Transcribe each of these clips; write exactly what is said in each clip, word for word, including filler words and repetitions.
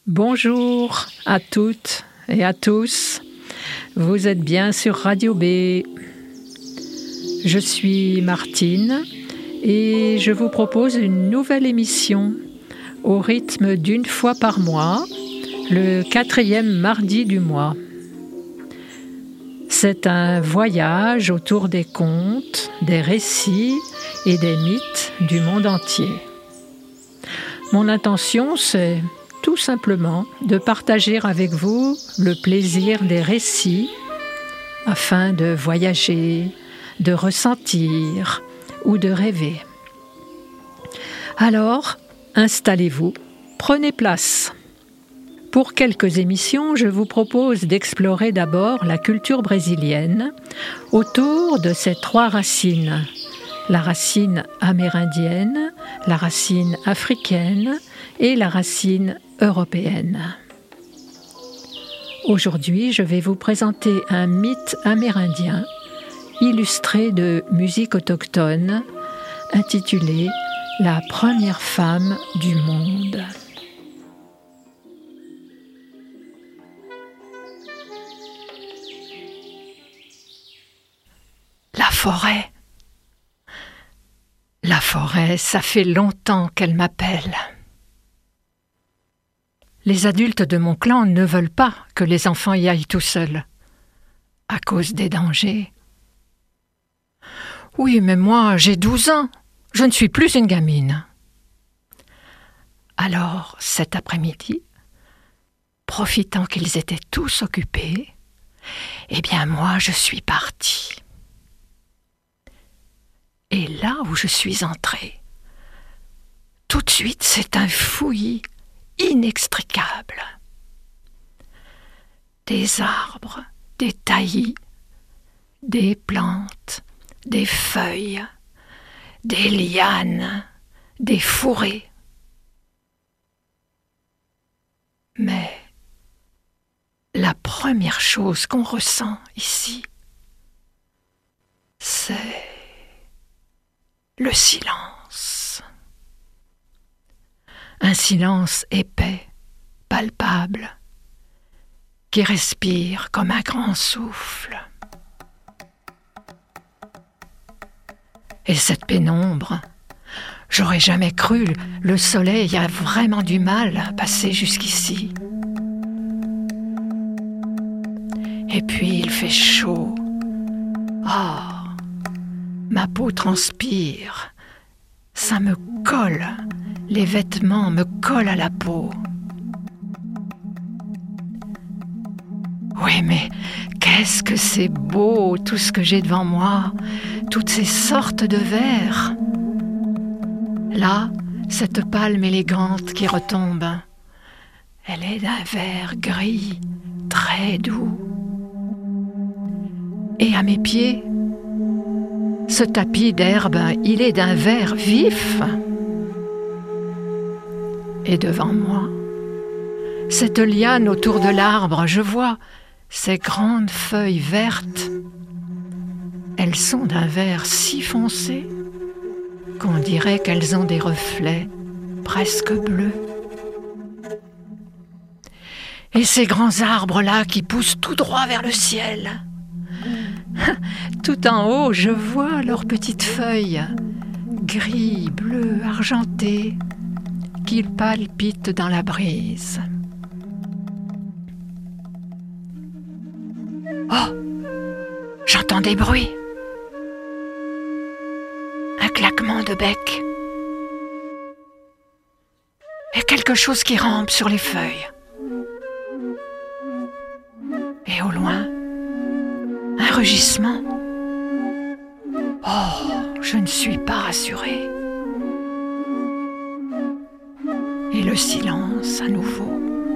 Bonjour à toutes et à tous. Vous êtes bien sur Radio B. Je suis Martine et je vous propose une nouvelle émission au rythme d'une fois par mois, le quatrième mardi du mois. C'est un voyage autour des contes, des récits et des mythes du monde entier. Mon intention, c'est tout simplement de partager avec vous le plaisir des récits afin de voyager, de ressentir ou de rêver. Alors, installez-vous, prenez place. Pour quelques émissions, je vous propose d'explorer d'abord la culture brésilienne autour de ces trois racines. La racine amérindienne, la racine africaine et la racine européenne. Aujourd'hui, je vais vous présenter un mythe amérindien illustré de musique autochtone intitulé « La première femme du monde ». La forêt. La forêt, ça fait longtemps qu'elle m'appelle. Les adultes de mon clan ne veulent pas que les enfants y aillent tout seuls, à cause des dangers. Oui, mais moi, j'ai douze ans, je ne suis plus une gamine. Alors, cet après-midi, profitant qu'ils étaient tous occupés, eh bien moi, je suis partie. Et là où je suis entrée, tout de suite, c'est un fouillis inextricable. Des arbres, des taillis, des plantes, des feuilles, des lianes, des fourrés. Mais la première chose qu'on ressent ici, c'est le silence. Un silence épais, palpable, qui respire comme un grand souffle. Et cette pénombre, j'aurais jamais cru, le soleil a vraiment du mal à passer jusqu'ici. Et puis il fait chaud. Oh, ma peau transpire, ça me colle, les vêtements me collent à la peau. Oui, mais qu'est-ce que c'est beau tout ce que j'ai devant moi, toutes ces sortes de verres. Là, cette palme élégante qui retombe, elle est d'un vert gris, très doux. Et à mes pieds, ce tapis d'herbe, il est d'un vert vif. Et devant moi, cette liane autour de l'arbre, je vois ces grandes feuilles vertes. Elles sont d'un vert si foncé qu'on dirait qu'elles ont des reflets presque bleus. Et ces grands arbres-là qui poussent tout droit vers le ciel. Tout en haut, je vois leurs petites feuilles, gris, bleu, argenté, qui palpitent dans la brise. Oh, j'entends des bruits. Un claquement de bec. Et quelque chose qui rampe sur les feuilles. Et au loin, un rugissement. Oh, je ne suis pas rassurée. Et le silence à nouveau.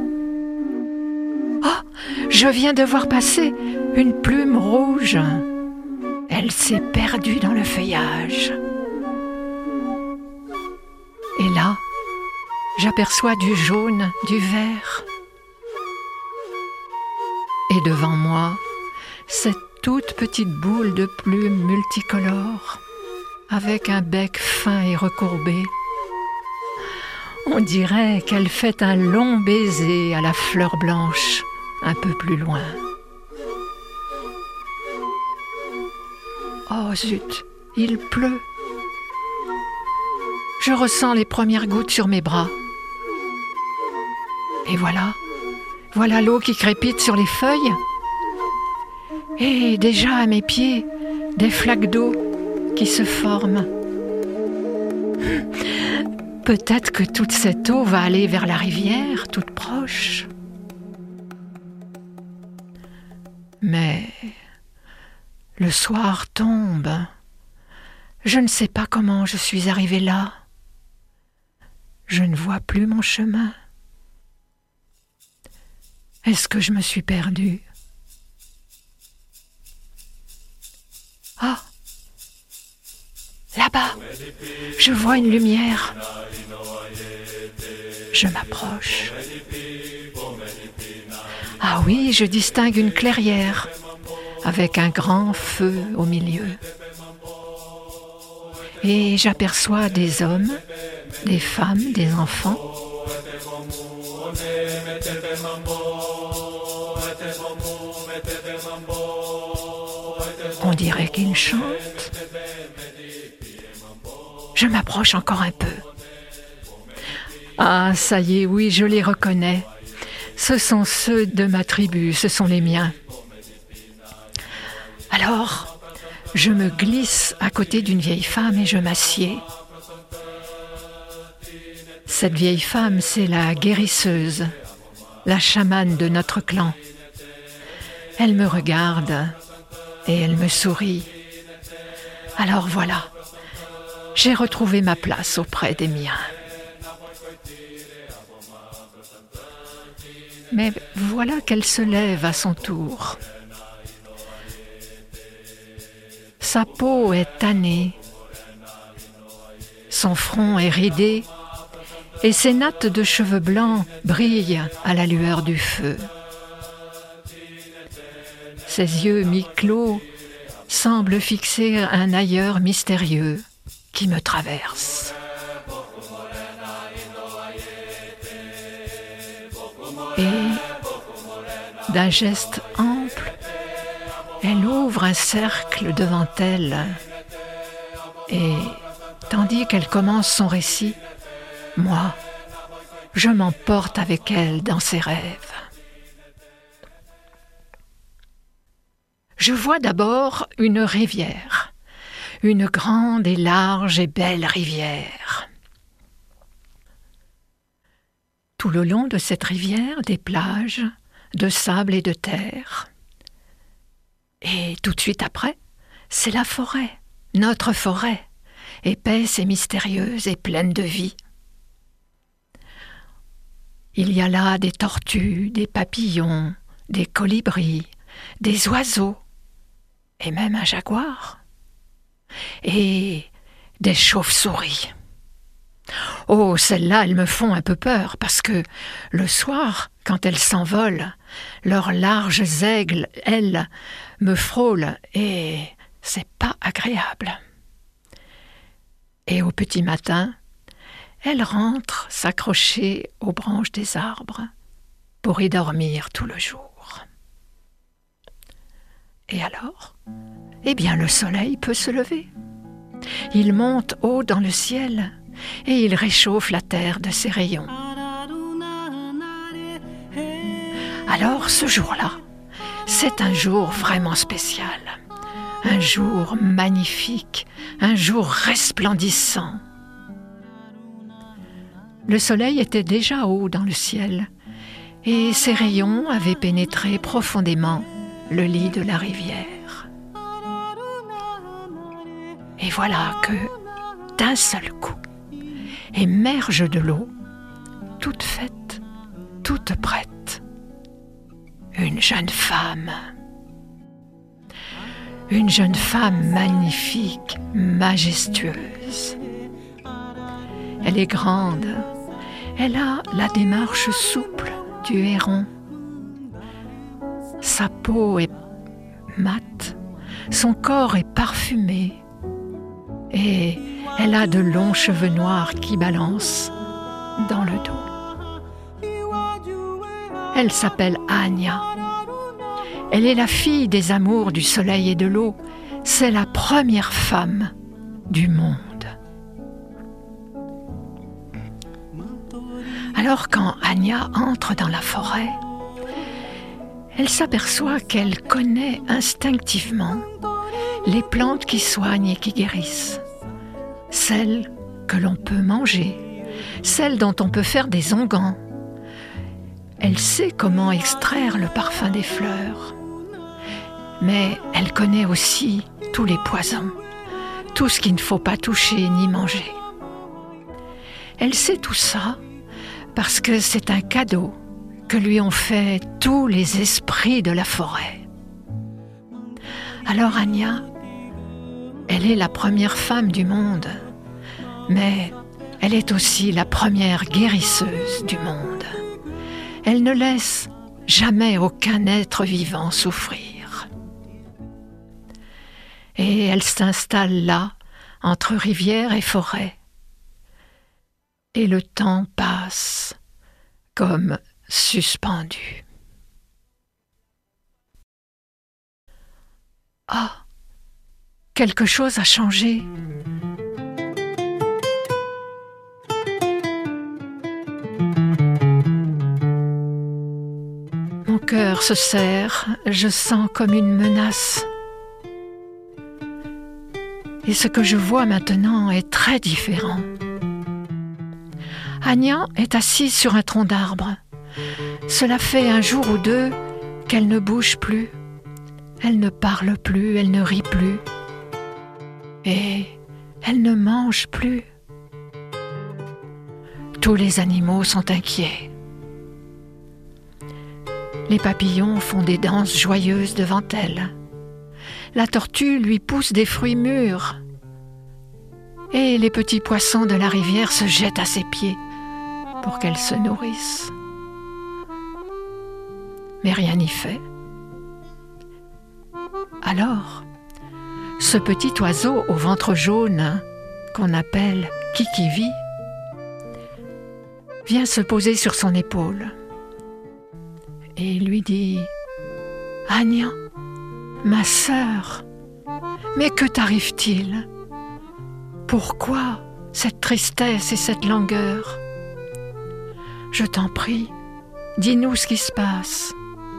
Oh, je viens de voir passer une plume rouge. Elle s'est perdue dans le feuillage. Et là, j'aperçois du jaune, du vert. Et devant moi, cette toute petite boule de plumes multicolores, avec un bec fin et recourbé. On dirait qu'elle fait un long baiser à la fleur blanche, un peu plus loin. Oh zut, il pleut. Je ressens les premières gouttes sur mes bras. Et voilà, voilà l'eau qui crépite sur les feuilles. Et déjà à mes pieds, des flaques d'eau qui se forment. Peut-être que toute cette eau va aller vers la rivière, toute proche. Mais le soir tombe. Je ne sais pas comment je suis arrivée là. Je ne vois plus mon chemin. Est-ce que je me suis perdue? Ah! Là-bas, je vois une lumière. Je m'approche. Ah oui, je distingue une clairière avec un grand feu au milieu. Et j'aperçois des hommes, des femmes, des enfants. On dirait qu'ils chantent. Je m'approche encore un peu. Ah, ça y est, oui, je les reconnais. Ce sont ceux de ma tribu, ce sont les miens. Alors, je me glisse à côté d'une vieille femme et je m'assieds. Cette vieille femme, c'est la guérisseuse, la chamane de notre clan. Elle me regarde et elle me sourit. Alors voilà, j'ai retrouvé ma place auprès des miens. Mais voilà qu'elle se lève à son tour. Sa peau est tannée, son front est ridé et ses nattes de cheveux blancs brillent à la lueur du feu. Ses yeux mi-clos semblent fixer un ailleurs mystérieux qui me traverse. Et d'un geste ample, elle ouvre un cercle devant elle et, tandis qu'elle commence son récit, moi, je m'emporte avec elle dans ses rêves. Je vois d'abord une rivière, une grande et large et belle rivière. Tout le long de cette rivière, des plages de sable et de terre. Et tout de suite après, c'est la forêt, notre forêt, épaisse et mystérieuse et pleine de vie. Il y a là des tortues, des papillons, des colibris, des oiseaux, et même un jaguar, et des chauves-souris. Oh, celles-là, elles me font un peu peur, parce que le soir, quand elles s'envolent, leurs larges aigles, elles, me frôlent, et c'est pas agréable. Et au petit matin, elles rentrent s'accrocher aux branches des arbres pour y dormir tout le jour. Et alors, eh bien, le soleil peut se lever. Il monte haut dans le ciel et il réchauffe la terre de ses rayons. Alors, ce jour-là, c'est un jour vraiment spécial, un jour magnifique, un jour resplendissant. Le soleil était déjà haut dans le ciel et ses rayons avaient pénétré profondément le lit de la rivière. Et voilà que, d'un seul coup, émerge de l'eau, toute faite, toute prête, une jeune femme. Une jeune femme magnifique, majestueuse. Elle est grande, elle a la démarche souple du héron. Sa peau est mate, son corps est parfumé et elle a de longs cheveux noirs qui balancent dans le dos. Elle s'appelle Anya. Elle est la fille des amours du soleil et de l'eau. C'est la première femme du monde. Alors quand Anya entre dans la forêt, elle s'aperçoit qu'elle connaît instinctivement les plantes qui soignent et qui guérissent, celles que l'on peut manger, celles dont on peut faire des onguents. Elle sait comment extraire le parfum des fleurs, mais elle connaît aussi tous les poisons, tout ce qu'il ne faut pas toucher ni manger. Elle sait tout ça parce que c'est un cadeau que lui ont fait tous les esprits de la forêt. Alors Anya, elle est la première femme du monde, mais elle est aussi la première guérisseuse du monde. Elle ne laisse jamais aucun être vivant souffrir. Et elle s'installe là, entre rivière et forêt. Et le temps passe comme suspendu. Ah, quelque chose a changé. Mon cœur se serre, je sens comme une menace. Et ce que je vois maintenant est très différent. Anya est assise sur un tronc d'arbre. Cela fait un jour ou deux qu'elle ne bouge plus. Elle ne parle plus, elle ne rit plus. Et elle ne mange plus. Tous les animaux sont inquiets. Les papillons font des danses joyeuses devant elle. La tortue lui pousse des fruits mûrs. Et les petits poissons de la rivière se jettent à ses pieds pour qu'elle se nourrisse. Mais rien n'y fait. Alors, ce petit oiseau au ventre jaune, qu'on appelle Kikivi, vient se poser sur son épaule et lui dit « Anya, ma sœur, mais que t'arrive-t-il? Pourquoi cette tristesse et cette langueur? Je t'en prie, dis-nous ce qui se passe. »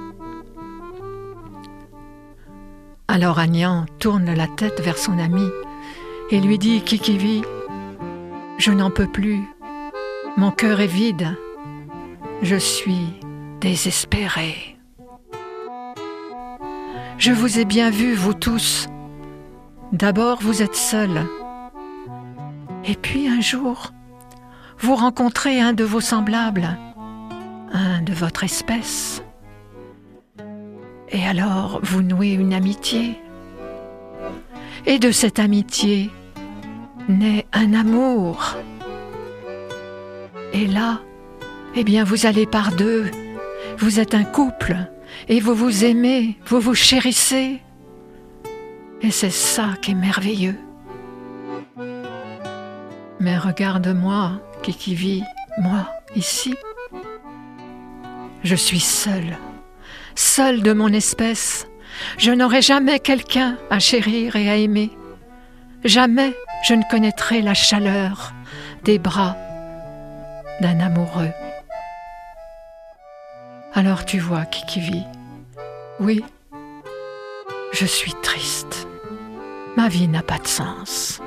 Alors Anya tourne la tête vers son ami et lui dit « Kikivi, je n'en peux plus, mon cœur est vide, je suis désespérée. Je vous ai bien vus, vous tous. D'abord, vous êtes seuls. Et puis un jour, vous rencontrez un de vos semblables, un de votre espèce. Et alors, vous nouez une amitié. Et de cette amitié naît un amour. Et là, eh bien, vous allez par deux. Vous êtes un couple. Et vous vous aimez, vous vous chérissez. Et c'est ça qui est merveilleux. Mais regarde-moi, Kikivi, moi, ici. Je suis seule, seule de mon espèce. Je n'aurai jamais quelqu'un à chérir et à aimer. Jamais je ne connaîtrai la chaleur des bras d'un amoureux. Alors tu vois, Kikivi, oui, je suis triste. Ma vie n'a pas de sens.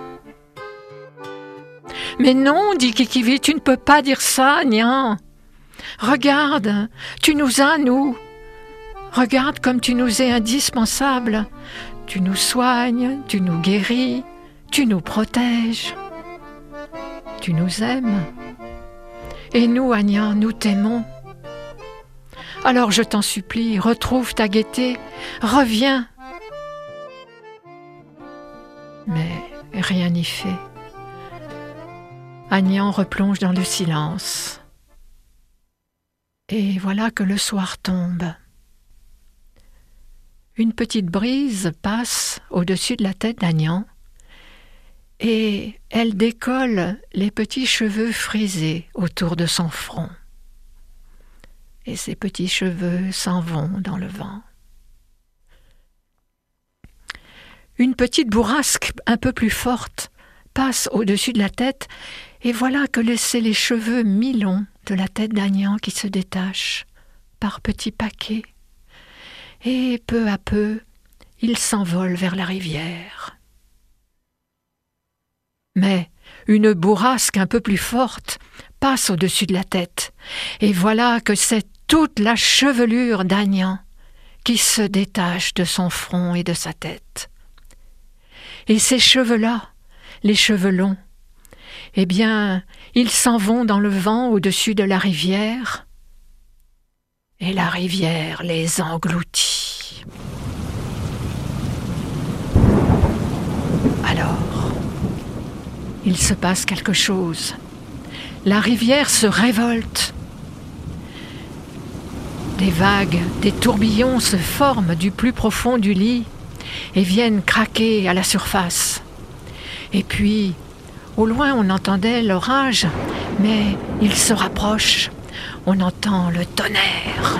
Mais non, dit Kikivi, tu ne peux pas dire ça, Nyan. Regarde, tu nous as, nous. Regarde comme tu nous es indispensable. Tu nous soignes, tu nous guéris, tu nous protèges. Tu nous aimes. Et nous, Anya, nous t'aimons. Alors je t'en supplie, retrouve ta gaieté, reviens. Mais rien n'y fait. Anya replonge dans le silence. Et voilà que le soir tombe. « Une petite brise passe au-dessus de la tête d'Anya et elle décolle les petits cheveux frisés autour de son front. Et ces petits cheveux s'en vont dans le vent. Une petite bourrasque un peu plus forte passe au-dessus de la tête, et voilà que c'est les cheveux mi-longs de la tête d'Agnan qui se détachent par petits paquets, et peu à peu, ils s'envolent vers la rivière. Mais une bourrasque un peu plus forte passe au-dessus de la tête, et voilà que c'est toute la chevelure d'Agnan qui se détache de son front et de sa tête. Et ces cheveux-là, les cheveux longs, eh bien, ils s'en vont dans le vent au-dessus de la rivière, et la rivière les engloutit. Alors, il se passe quelque chose. La rivière se révolte. Des vagues, des tourbillons se forment du plus profond du lit et viennent craquer à la surface. Et puis, au loin, on entendait l'orage, mais il se rapproche. On entend le tonnerre.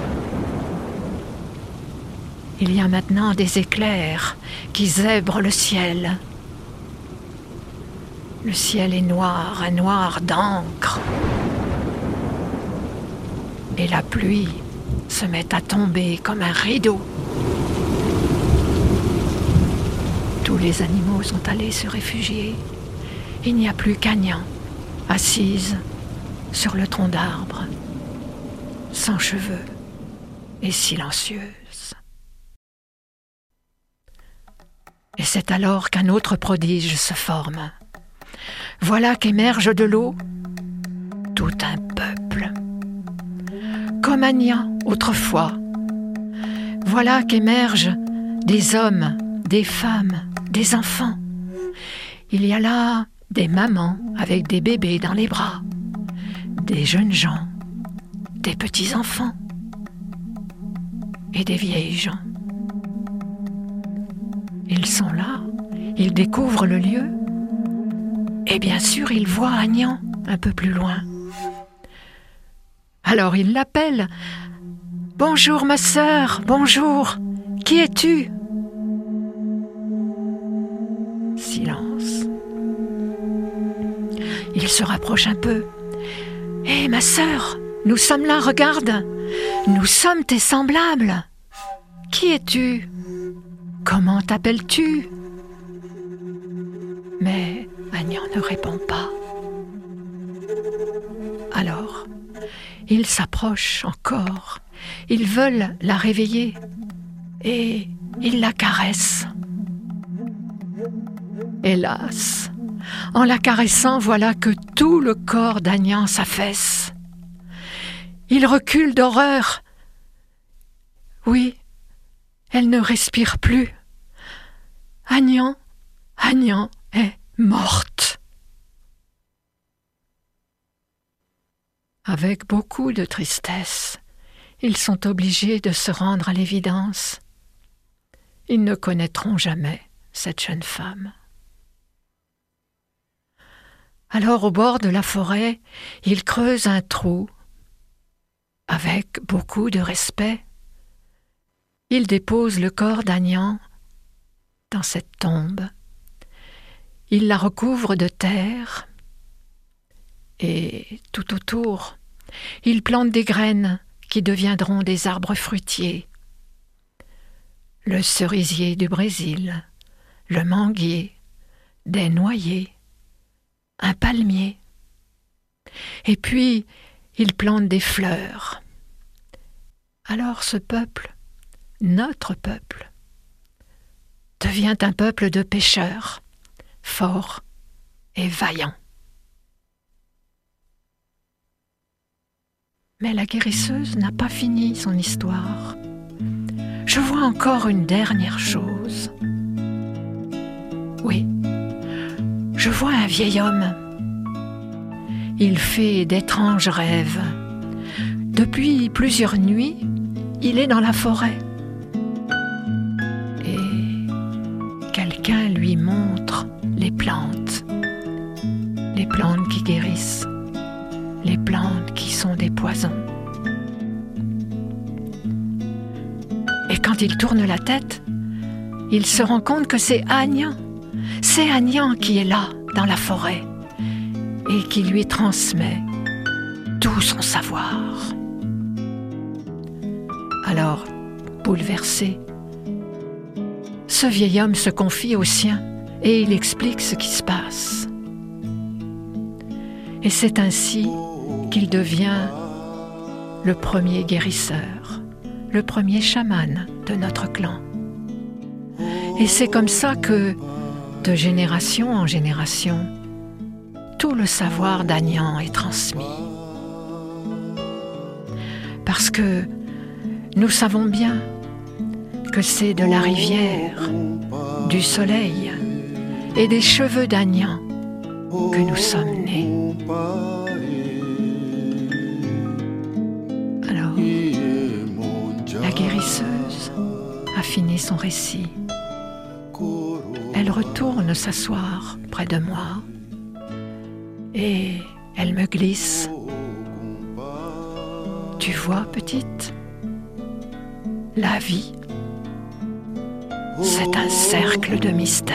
Il y a maintenant des éclairs qui zèbrent le ciel. Le ciel est noir, un noir d'encre. Et la pluie se met à tomber comme un rideau. Tous les animaux sont allés se réfugier. Il n'y a plus qu'Agnan, assise sur le tronc d'arbre, sans cheveux et silencieuse. Et c'est alors qu'un autre prodige se forme. Voilà qu'émerge de l'eau tout un peuple. Comme Agnan autrefois. Voilà qu'émergent des hommes, des femmes, des enfants. Il y a là des mamans avec des bébés dans les bras, des jeunes gens, des petits-enfants et des vieilles gens. Ils sont là, ils découvrent le lieu et bien sûr ils voient Agnan un peu plus loin. Alors ils l'appellent. « Bonjour ma sœur, bonjour, qui es-tu » Silence. Il se rapproche un peu. « Hé, ma sœur, nous sommes là, regarde. Nous sommes tes semblables. Qui es-tu? Comment t'appelles-tu » Mais Agnan ne répond pas. Alors, ils s'approchent encore. Ils veulent la réveiller et ils la caressent. Hélas, en la caressant, voilà que tout le corps d'Agnan s'affaisse. Il recule d'horreur. Oui, elle ne respire plus. Agnan, Agnan est morte. Avec beaucoup de tristesse, ils sont obligés de se rendre à l'évidence. Ils ne connaîtront jamais cette jeune femme. Alors, au bord de la forêt, ils creusent un trou. Avec beaucoup de respect, ils déposent le corps d'Agnan dans cette tombe. Ils la recouvrent de terre et tout autour, ils plantent des graines qui deviendront des arbres fruitiers. Le cerisier du Brésil, le manguier, des noyers, un palmier. Et puis, ils plantent des fleurs. Alors ce peuple, notre peuple, devient un peuple de pêcheurs, forts et vaillants. Mais la guérisseuse n'a pas fini son histoire. Je vois encore une dernière chose. Oui, je vois un vieil homme. Il fait d'étranges rêves. Depuis plusieurs nuits, il est dans la forêt. Et quelqu'un lui montre les plantes, les plantes qui guérissent, les plantes qui sont des poisons. Et quand il tourne la tête, il se rend compte que c'est Agnan, c'est Agnan qui est là, dans la forêt, et qui lui transmet tout son savoir. Alors, bouleversé, ce vieil homme se confie au sien et il explique ce qui se passe. Et c'est ainsi qu'il devient le premier guérisseur, le premier chaman de notre clan. Et c'est comme ça que, de génération en génération, tout le savoir d'Agnan est transmis. Parce que nous savons bien que c'est de la rivière, du soleil et des cheveux d'Agnan que nous sommes nés. Alors, la guérisseuse a fini son récit. Elle retourne s'asseoir près de moi et elle me glisse. Tu vois, petite, la vie, c'est un cercle de mystère.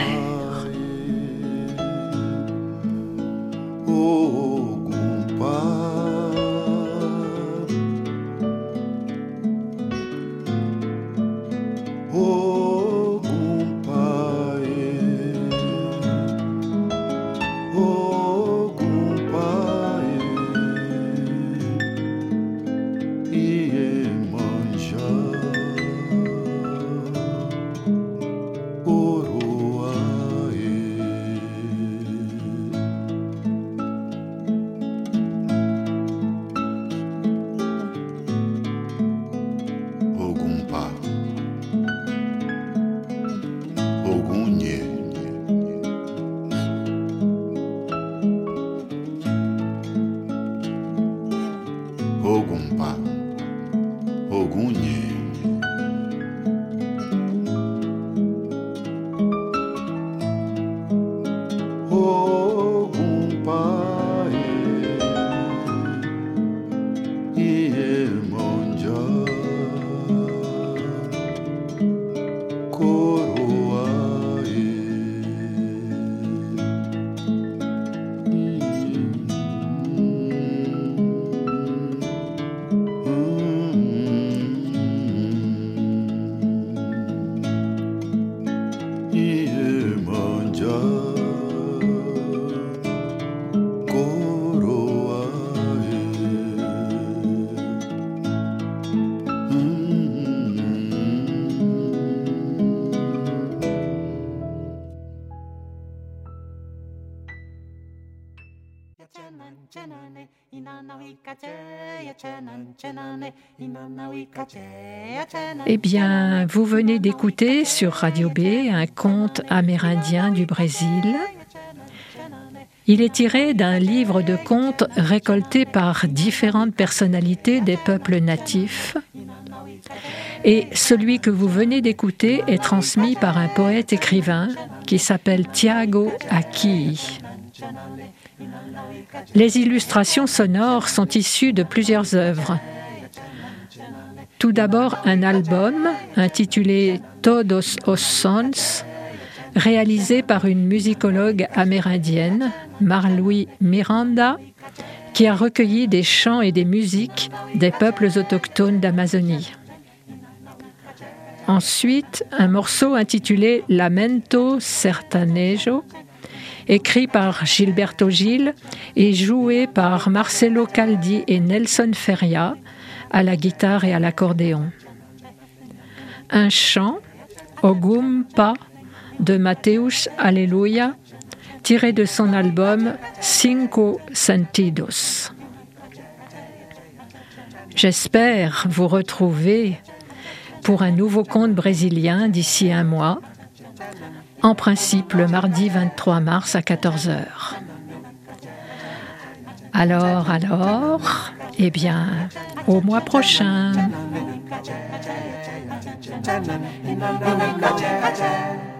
Eh bien, vous venez d'écouter sur Radio B un conte amérindien du Brésil. Il est tiré d'un livre de contes récolté par différentes personnalités des peuples natifs. Et celui que vous venez d'écouter est transmis par un poète-écrivain qui s'appelle Tiago Aki. Les illustrations sonores sont issues de plusieurs œuvres. Tout d'abord, un album intitulé Todos os Sons, réalisé par une musicologue amérindienne, Marluí Miranda, qui a recueilli des chants et des musiques des peuples autochtones d'Amazonie. Ensuite, un morceau intitulé Lamento Sertanejo, écrit par Gilberto Gil et joué par Marcelo Caldi et Nelson Feria à la guitare et à l'accordéon. Un chant, Ogumpa, de Mateus Aleluia, tiré de son album Cinco Sentidos. J'espère vous retrouver pour un nouveau conte brésilien d'ici un mois, en principe le mardi vingt-trois mars à quatorze heures. Alors, alors, eh bien, au mois prochain.